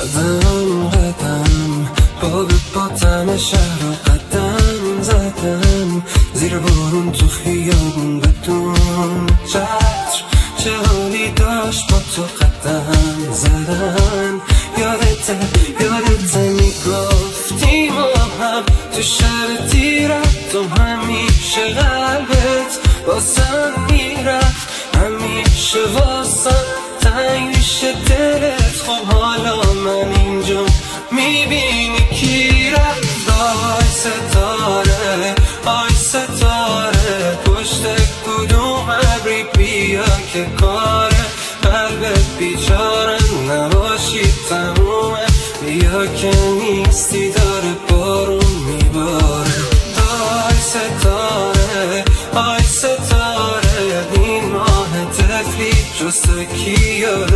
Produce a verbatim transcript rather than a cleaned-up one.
قدم قدم باب باتم شهر رو قدم زدم، زیر بارون تو خیابون بدون چتر، چه حالی داشت با تو قدم زدن. یادته یادته میگفتی ما هم تو شهر تیرت، تو همیشه قلبت واسم میرفت، همیشه واسم تنگ میشه دلت. خب حالا من اینجا میبینی کی رفت؟ آی ستاره آی ستاره، پشت کدوم ابری بیا که کاره قلبت بیچاره نباشی تمومه، بیا که نیستی داره بارون میباره. آی ستاره آی ستاره، این ماه تفلی جسته کی یاد